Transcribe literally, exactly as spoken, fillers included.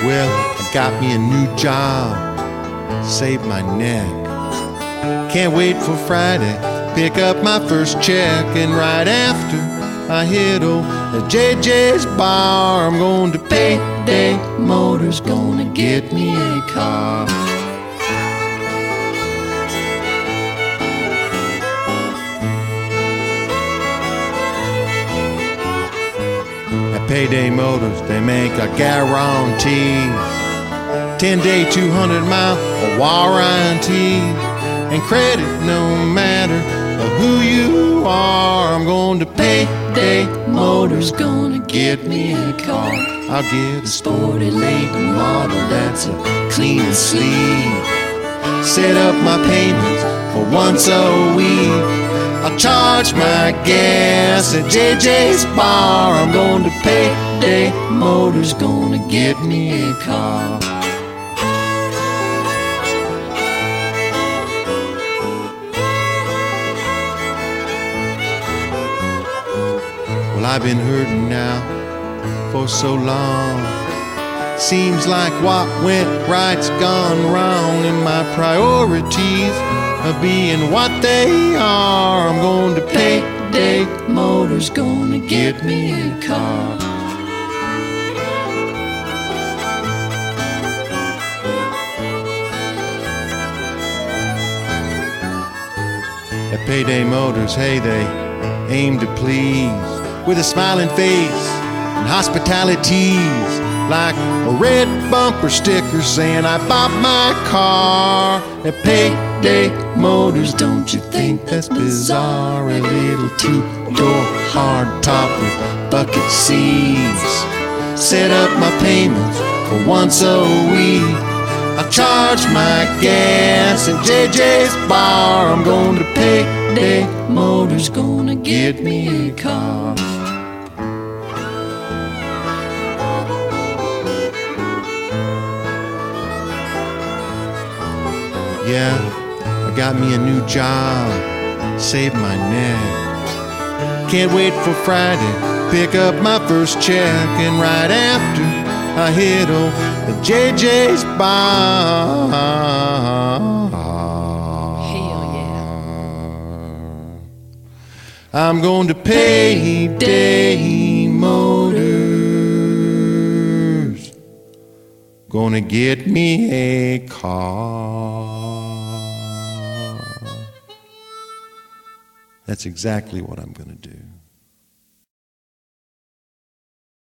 Well, I got me a new job, saved my neck. Can't wait for Friday, pick up my first check. And right after I hit old J J's bar, I'm going to Payday Motors, gonna get me a car. At Payday Motors, they make a guarantee, ten-day, two hundred mile warranty, and credit no matter who you are. I'm going to Payday Motors, gonna get me a car. I'll get a sporty late model that's a clean and sleek. Set up my payments for once a week. I'll charge my gas at J J's bar. I'm going to Payday Motors, gonna get me a car. Well, I've been hurting now for so long. Seems like what went right's gone wrong, and my priorities of being what they are. I'm going to Payday Motors, gonna get me a car. At Payday Motors, hey, they aim to please with a smiling face and hospitalities, like a red bumper sticker saying I bought my car. At Payday Motors, don't you think that's bizarre? A little two-door hardtop with bucket seats. Set up my payments for once a week. I charge my gas at J J's bar. I'm going to Payday Motors, gonna get me a car. Yeah, I got me a new job, saved my neck. Can't wait for Friday, pick up my first check. And right after I hit old J J's bar, hell yeah, I'm going to Payday Motors, gonna get me a car. That's exactly what I'm gonna do.